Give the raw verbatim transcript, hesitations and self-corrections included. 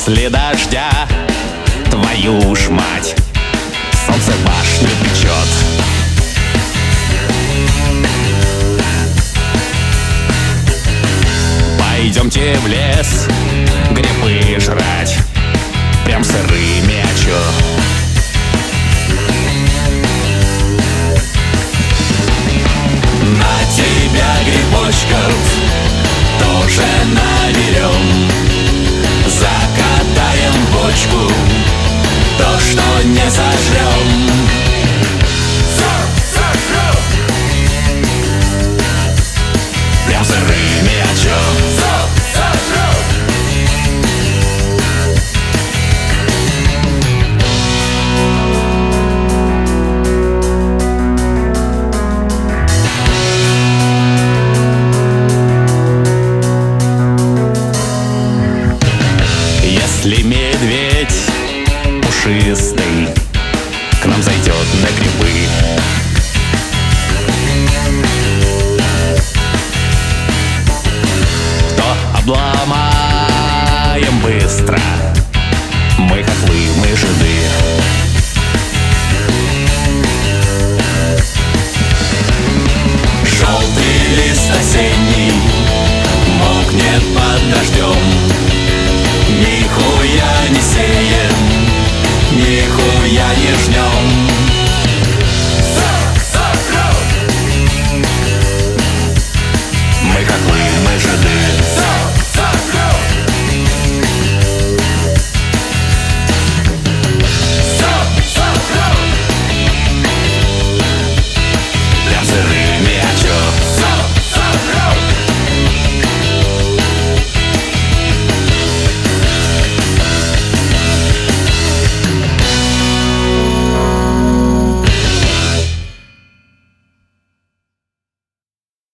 после дождя, твою ж мать, солнце башню печет. Пойдемте в лес грибы жрать, прям сырыми, а чё? На тебя грибочков тоже наберем, закатаем в бочку то, что не сожрем. Прям сырыми, а чё? Если медведь пушистый к нам зайдет на грибы, то обломаем быстро мы котлы, мы жиды. Желтый лист осенний мокнет под дождем, нихуя не сеем, нихуя не жнем.